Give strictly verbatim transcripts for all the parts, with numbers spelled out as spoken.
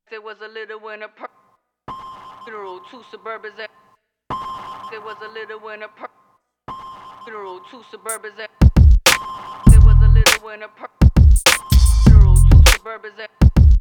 There was a little winter per funeral, two suburbans at. There was a little winter per funeral, two suburbans at. There was a little winter per funeral, two suburbans at.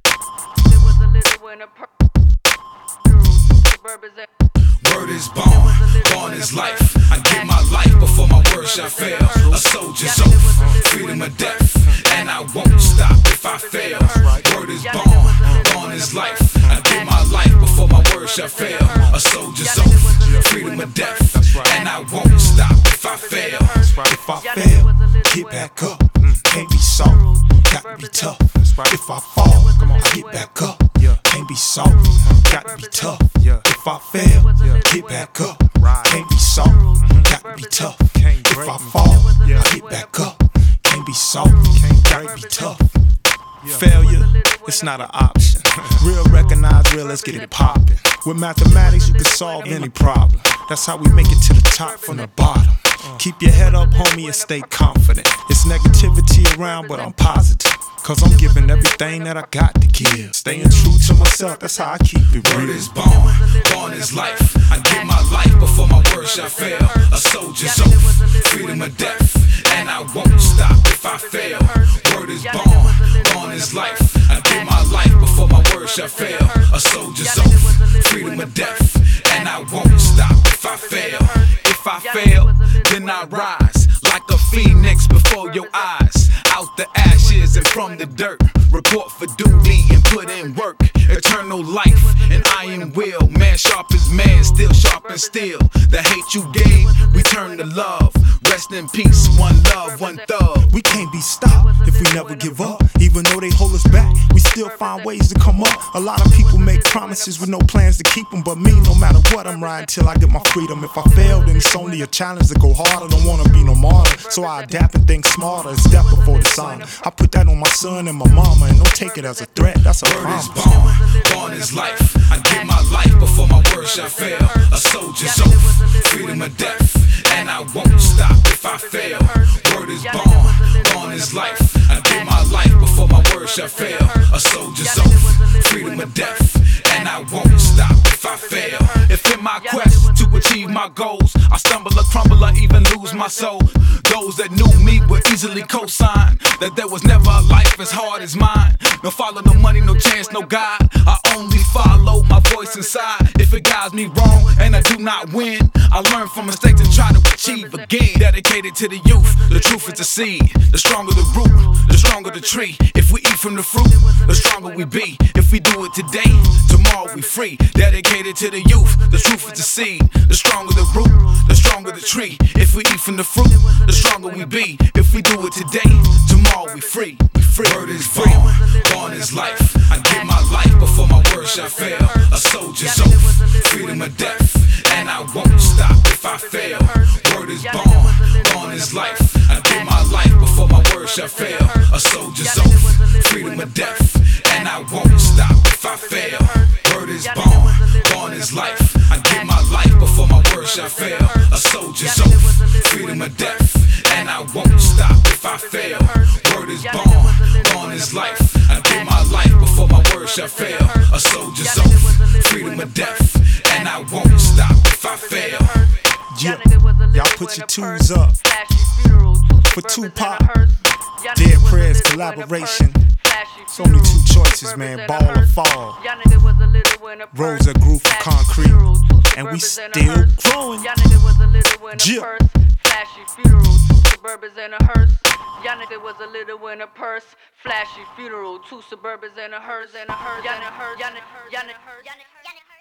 There was a little winter per funeral, two suburbans at. Word is born, born is life. I give my life before my word shall fail. A soldier's oath, freedom or death, and I won't stop if I fail. Word is born, born is life. I give my life before my word shall fail. A soldier's oath, freedom or death, and I won't stop if I fail. If I fail, get back up. Can't be soft, got to be tough. If I fall, I get back up. Can't be soft, got to be tough. If I fail, get back up. Can't be soft, got to be tough. If I fall, I get back up. Can't be soft, got to be tough. Failure, it's not an option. Real recognize real, let's get it poppin'. With mathematics, you can solve any problem. That's how we make it to the top from the bottom. Keep your head up, homie, and stay confident. It's negativity around, but I'm positive. Cause I'm giving everything that I got to give. Staying true to myself, that's how I keep it real. Word is born, born is life. I give my life before my word shall fail. A soldier's oath, freedom or death, and I won't stop if I fail. Word is born, born is life. I give my life before my word shall fail. A soldier's oath, freedom or death, and I won't stop if I fail. If I fail, then I rise like a phoenix before your eyes. Out the ashes and from the dirt, report for duty and put in work. Eternal life and iron will. Man sharp as man, still sharp and still. The hate you gave, we turn to love. Rest in peace, one love, one thug. We can't be stopped if we never give up. Even though they hold us back, we still find ways to come up. A lot of people make promises with no plans to keep them. But me, no matter what, I'm riding till I get my freedom. If I fail, then it's only a challenge to go harder. Don't wanna be no martyr, so I adapt and think smarter. It's death before dishonor. I put that on my son and my mama, and don't take it as a threat, that's a Word promise. is born, born is life. I give my life before my word shall fail. A soldier's oath, freedom or death, and I won't stop if I fail. Word is born, born is life. I give my life before my word shall fail. A soldier's oath, freedom or death, and I won't stop if I fail. If in my quest to achieve my goals, I stumble or crumble or even lose my soul, those that knew me would easily co-sign that there was never a life as hard as mine. No follow, no money, no chance, no God. I only follow my voice inside. If it guides me wrong and I do not win, I learn from mistakes and try to achieve again. Dedicated to the youth, the truth is the seed. The stronger the root, the stronger the tree. If we eat from the fruit, the stronger we be. If we do it today, tomorrow we free. Dedicated to the youth, the truth is the seed. The stronger the root, the stronger the tree. If we eat from the fruit, the stronger we be. If we do it today, tomorrow we free. We free. Word is born, born is life. I give my life before my word shall fail. A soldier's oath, freedom or death, and I won't stop if I fail. Word is born, born is life. I give my life before my word shall fail. A soldier's oath, freedom or death, and I won't stop if I fail. Word is born, born is life. I give my life before my word shall fail. A soldier's oath, freedom or death, and I won't stop if I fail. Word is born, born is life. I give my life before my word shall fail. A soldier's oath, freedom or death, and I won't stop if I fail. Yeah, y'all put your twos up for Tupac, Dead Prez collaboration. It's only two choices, man, ball or fall. Roads that grew from concrete, and we still growing. Yeah. Suburbans and a hearse. Y'all nigga was a little in a purse. Flashy funeral, two Suburbans and a hearse and a hearse and a hearse. Y'all nigga, y'all nigga, y'all nigga.